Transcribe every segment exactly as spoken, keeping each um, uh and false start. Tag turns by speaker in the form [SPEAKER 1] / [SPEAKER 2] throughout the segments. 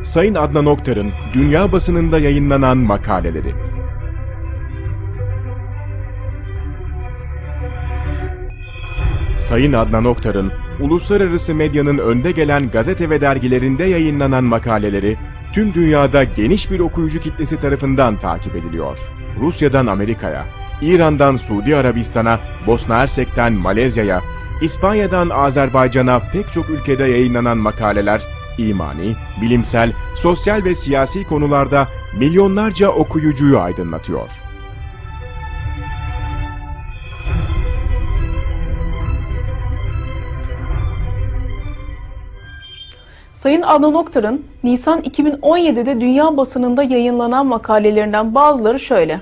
[SPEAKER 1] Sayın Adnan Oktar'ın dünya basınında yayınlanan makaleleri. Sayın Adnan Oktar'ın uluslararası medyanın önde gelen gazete ve dergilerinde yayınlanan makaleleri tüm dünyada geniş bir okuyucu kitlesi tarafından takip ediliyor. Rusya'dan Amerika'ya, İran'dan Suudi Arabistan'a, Bosna Hersek'ten Malezya'ya, İspanya'dan Azerbaycan'a pek çok ülkede yayınlanan makaleler, imani, bilimsel, sosyal ve siyasi konularda milyonlarca okuyucuyu aydınlatıyor.
[SPEAKER 2] Sayın Adnan Oktar'ın Nisan iki bin on yedi'de dünya basınında yayınlanan makalelerinden bazıları şöyle.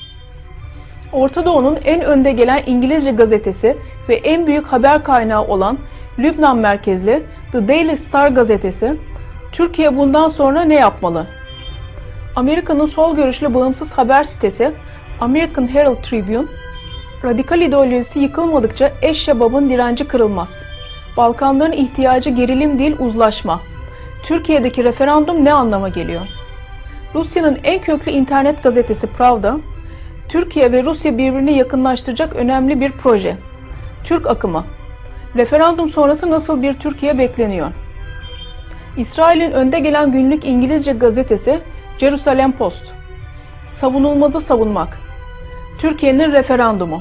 [SPEAKER 2] Orta Doğu'nun en önde gelen İngilizce gazetesi ve en büyük haber kaynağı olan Lübnan merkezli The Daily Star gazetesi, Türkiye bundan sonra ne yapmalı? Amerika'nın sol görüşlü bağımsız haber sitesi American Herald Tribune, radikal ideolojisi yıkılmadıkça eş şebabın direnci kırılmaz. Balkanların ihtiyacı gerilim değil uzlaşma. Türkiye'deki referandum ne anlama geliyor? Rusya'nın en köklü internet gazetesi Pravda, Türkiye ve Rusya birbirini yakınlaştıracak önemli bir proje. Türk akımı. Referandum sonrası nasıl bir Türkiye bekleniyor? İsrail'in önde gelen günlük İngilizce gazetesi Jerusalem Post. Savunulmazı savunmak. Türkiye'nin referandumu.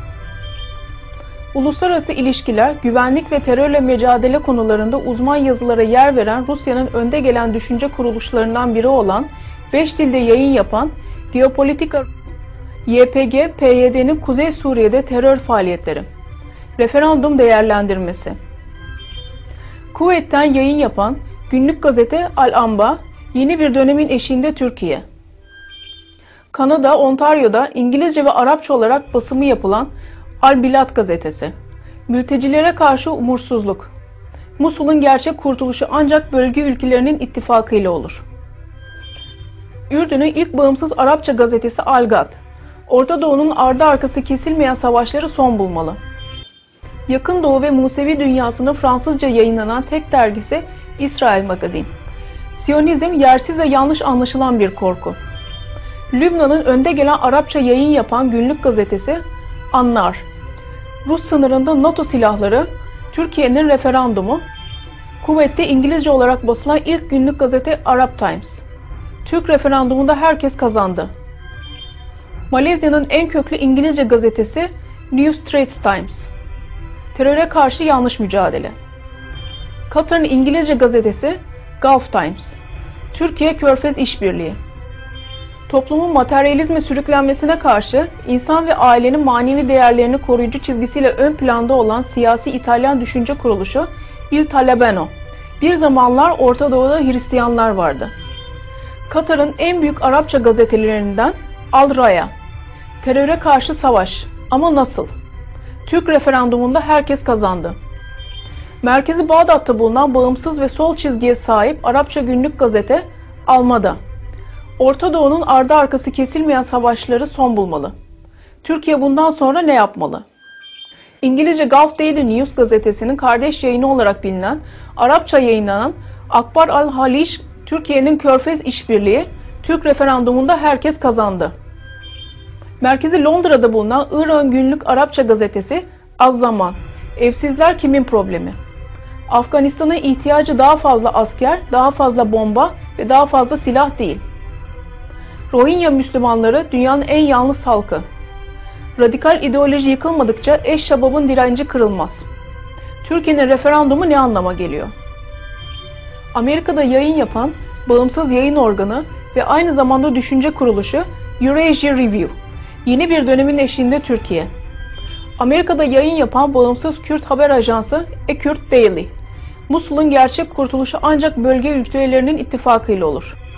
[SPEAKER 2] Uluslararası ilişkiler, güvenlik ve terörle mücadele konularında uzman yazılara yer veren Rusya'nın önde gelen düşünce kuruluşlarından biri olan, beş dilde yayın yapan Geopolitika Y P G P Y D'nin Kuzey Suriye'de terör faaliyetleri. Referandum değerlendirmesi. Kuveyt'ten yayın yapan günlük gazete Al-Amba, yeni bir dönemin eşiğinde Türkiye. Kanada, Ontario'da İngilizce ve Arapça olarak basımı yapılan Al-Bilad gazetesi. Mültecilere karşı umursuzluk. Musul'un gerçek kurtuluşu ancak bölge ülkelerinin ittifakıyla olur. Ürdün'ün ilk bağımsız Arapça gazetesi Al-Gad. Orta Doğu'nun ardı arkası kesilmeyen savaşları son bulmalı. Yakın Doğu ve Musevi dünyasının Fransızca yayınlanan tek dergisi İsrail Magazin. Siyonizm yersiz ve yanlış anlaşılan bir korku. Lübnan'ın önde gelen Arapça yayın yapan günlük gazetesi Annar. Rus sınırında NATO silahları, Türkiye'nin referandumu, Kuveyt'te İngilizce olarak basılan ilk günlük gazete Arab Times. Türk referandumunda herkes kazandı. Malezya'nın en köklü İngilizce gazetesi New Straits Times. Teröre karşı yanlış mücadele. Katar'ın İngilizce gazetesi Gulf Times. Türkiye Körfez İşbirliği. Toplumun materyalizme sürüklenmesine karşı insan ve ailenin manevi değerlerini koruyucu çizgisiyle ön planda olan siyasi İtalyan düşünce kuruluşu Il Talebano. Bir zamanlar Orta Doğu'da Hristiyanlar vardı. Katar'ın en büyük Arapça gazetelerinden Al Raya. Teröre karşı savaş. Ama nasıl? Türk referandumunda herkes kazandı. Merkezi Bağdat'ta bulunan bağımsız ve sol çizgiye sahip Arapça günlük gazete Almada. Orta Doğu'nun ardı arkası kesilmeyen savaşları son bulmalı. Türkiye bundan sonra ne yapmalı? İngilizce Gulf Daily News gazetesinin kardeş yayını olarak bilinen, Arapça yayınlanan Akbar Al-Haliç, Türkiye'nin Körfez İşbirliği, Türk referandumunda herkes kazandı. Merkezi Londra'da bulunan İran günlük Arapça gazetesi Az Zaman, Evsizler kimin problemi? Afganistan'a ihtiyacı daha fazla asker, daha fazla bomba ve daha fazla silah değil. Rohingya Müslümanları dünyanın en yalnız halkı. Radikal ideoloji yıkılmadıkça eş şebabın direnci kırılmaz. Türkiye'nin referandumu ne anlama geliyor? Amerika'da yayın yapan bağımsız yayın organı ve aynı zamanda düşünce kuruluşu Eurasia Review. Yeni bir dönemin eşiğinde Türkiye. Amerika'da yayın yapan bağımsız Kürt haber ajansı E-Kürt Daily. Musul'un gerçek kurtuluşu ancak bölge ülkelerinin ittifakıyla olur.